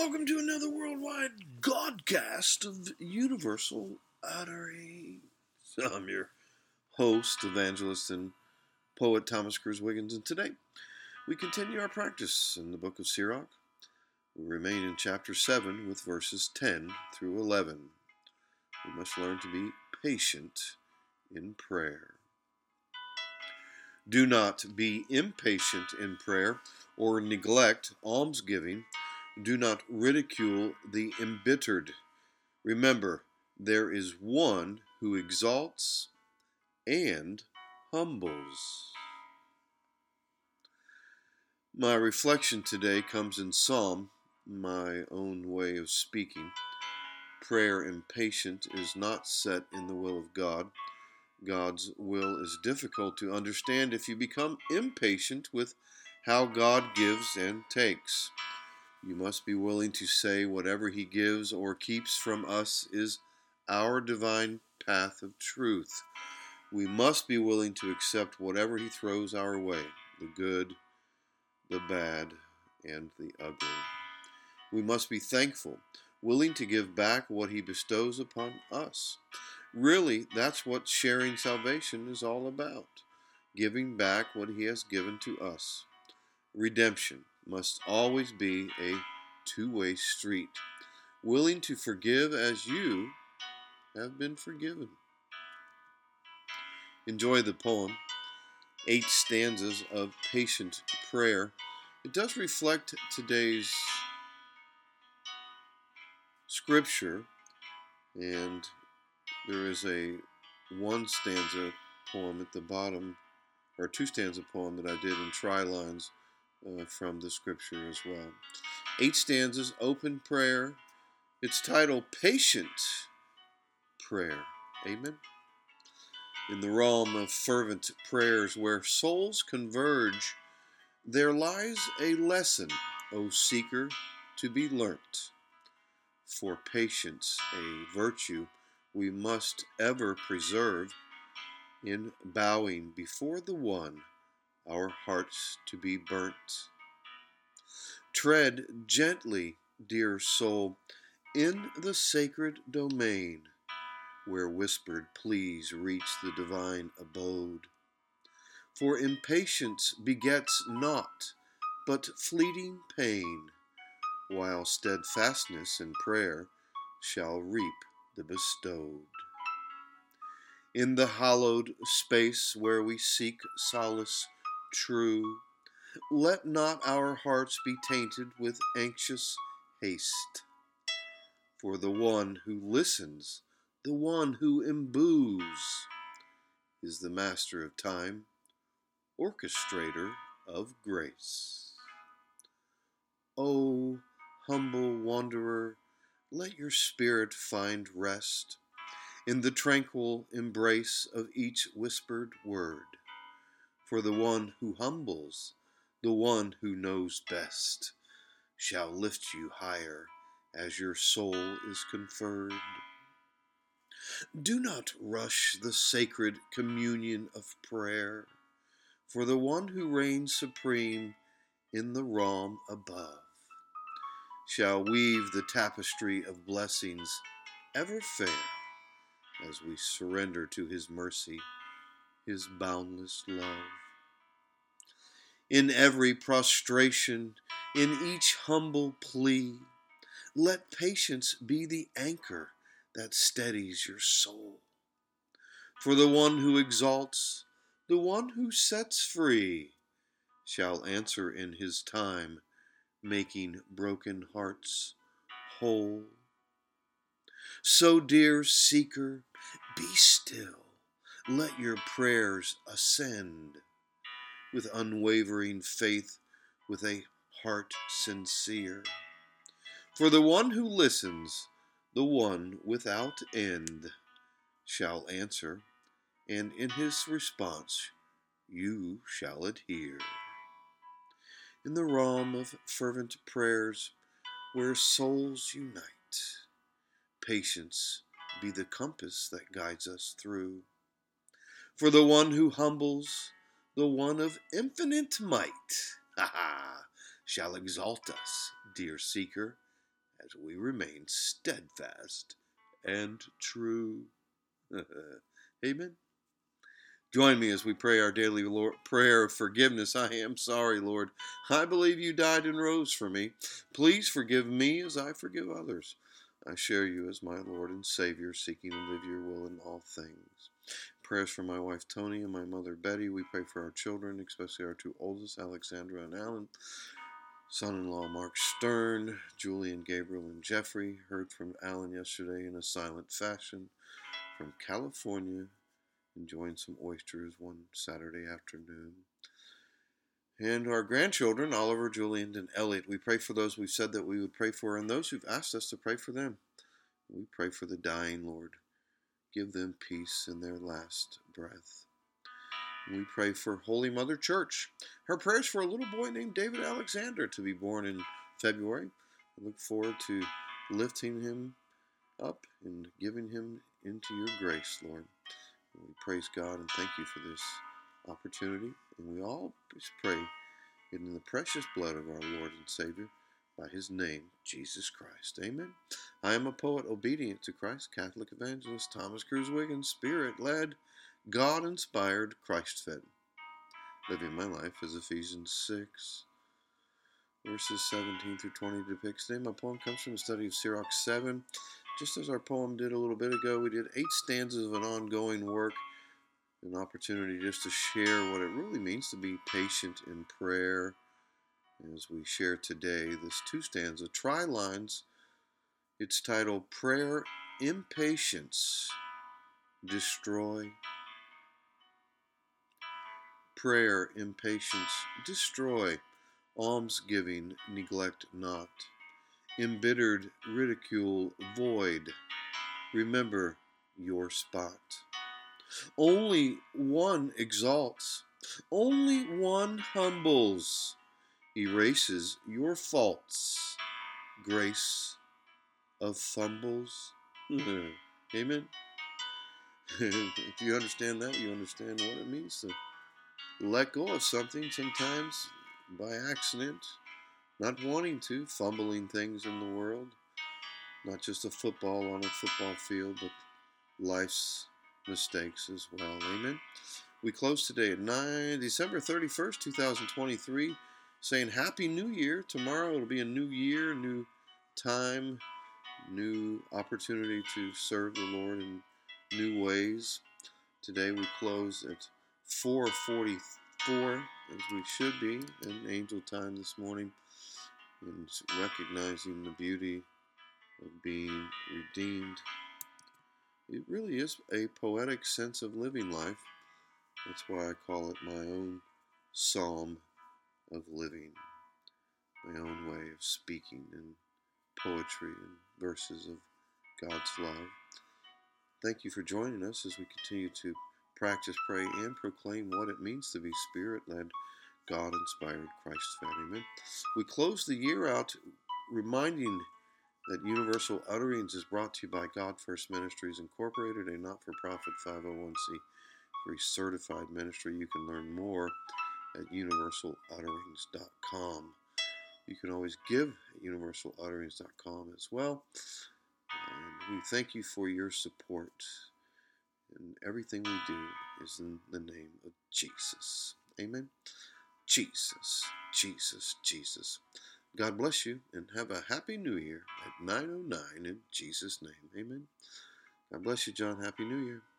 Welcome to another worldwide Godcast of Universal Utterings. I'm your host, evangelist, and poet Thomas Cruz Wiggins, and today we continue our practice in the book of Sirach. We remain in chapter 7 with verses 10 through 11. We must learn to be patient in prayer. Do not be impatient in prayer or neglect almsgiving. Do not ridicule the embittered. Remember, there is one who exalts and humbles. My reflection today comes in Psalm, my own way of speaking. Prayer impatient is not set in the will of God. God's will is difficult to understand if you become impatient with how God gives and takes. You must be willing to say whatever He gives or keeps from us is our divine path of truth. We must be willing to accept whatever He throws our way, the good, the bad, and the ugly. We must be thankful, willing to give back what He bestows upon us. Really, that's what sharing salvation is all about, giving back what He has given to us. Redemption must always be a two-way street, willing to forgive as you have been forgiven. Enjoy the poem, 8 stanzas of patient prayer. It does reflect today's scripture, and there is a 1 stanza poem at the bottom, or 2 stanza poem that I did in tri-lines from the scripture as well. 8 stanzas, open prayer. It's titled Patient Prayer. Amen. In the realm of fervent prayers where souls converge, there lies a lesson, O seeker, to be learnt. For patience, a virtue we must ever preserve, in bowing before the one, our hearts to be burnt. Tread gently, dear soul, in the sacred domain, where whispered pleas reach the divine abode. For impatience begets naught but fleeting pain, while steadfastness in prayer shall reap the bestowed. In the hallowed space where we seek solace true, let not our hearts be tainted with anxious haste. For the one who listens, the one who imbues, is the master of time, orchestrator of grace. O humble wanderer, let your spirit find rest in the tranquil embrace of each whispered word. For the one who humbles, the one who knows best, shall lift you higher as your soul is conferred. Do not rush the sacred communion of prayer, for the one who reigns supreme in the realm above shall weave the tapestry of blessings ever fair as we surrender to His mercy, His boundless love. In every prostration, in each humble plea, let patience be the anchor that steadies your soul. For the one who exalts, the one who sets free, shall answer in His time, making broken hearts whole. So, dear seeker, be still. Let your prayers ascend with unwavering faith, with a heart sincere. For the one who listens, the one without end, shall answer, and in his response you shall adhere. In the realm of fervent prayers where souls unite, patience be the compass that guides us through. For the one who humbles, the one of infinite might, shall exalt us, dear seeker, as we remain steadfast and true. Amen. Join me as we pray our daily prayer of forgiveness. I am sorry, Lord. I believe you died and rose for me. Please forgive me as I forgive others. I share you as my Lord and Savior, seeking to live your will in all things. Prayers for my wife Tony and my mother Betty. We pray for our children, especially our two oldest, Alexandra and Alan. Son-in-law Mark Stern, Julie and Gabriel and Jeffrey. Heard from Alan yesterday in a silent fashion from California, enjoying some oysters one Saturday afternoon. And our grandchildren, Oliver, Julian, and Elliot. We pray for those we've said that we would pray for and those who've asked us to pray for them. We pray for the dying, Lord. Give them peace in their last breath. We pray for Holy Mother Church. Her prayers for a little boy named David Alexander to be born in February. I look forward to lifting him up and giving him into your grace, Lord. And we praise God and thank you for this opportunity. And we all pray in the precious blood of our Lord and Savior, by his name, Jesus Christ. Amen. I am a poet obedient to Christ, Catholic evangelist Thomas Cruz Wiggins, Spirit-led, God-inspired, Christ-fed. Living my life as Ephesians 6, verses 17 through 20 depicts. Today my poem comes from the study of Sirach 7. Just as our poem did a little bit ago, we did 8 stanzas of an ongoing work, an opportunity just to share what it really means to be patient in prayer. As we share today, this 2-stanza tri-lines, it's titled Prayer Impatience Destroy. Prayer, impatience, destroy. Almsgiving, neglect not. Embittered ridicule, void. Remember your spot. Only one exalts. Only one humbles. Erases your faults. Grace of fumbles. Amen. If you understand that, you understand what it means to let go of something sometimes by accident, not wanting to, fumbling things in the world, not just a football on a football field, but life's mistakes as well. Amen. We close today at December 31st, 2023, saying Happy New Year. Tomorrow it'll be a new year, new time, new opportunity to serve the Lord in new ways. Today we close at 4:44, as we should be, in angel time this morning, and recognizing the beauty of being redeemed. It really is a poetic sense of living life. That's why I call it my own psalm of living, my own way of speaking in poetry and verses of God's love. Thank you for joining us as we continue to practice, pray, and proclaim what it means to be Spirit-led, God-inspired, Christ-fed. Amen. We close the year out reminding that Universal Utterings is brought to you by God First Ministries Incorporated, a not-for-profit 501c3 certified ministry. You can learn more at universalutterings.com. You can always give at universalutterings.com as well. And we thank you for your support. And everything we do is in the name of Jesus. Amen. Jesus, Jesus, Jesus. God bless you and have a happy new year at 9:09 in Jesus' name. Amen. God bless you, John. Happy New Year.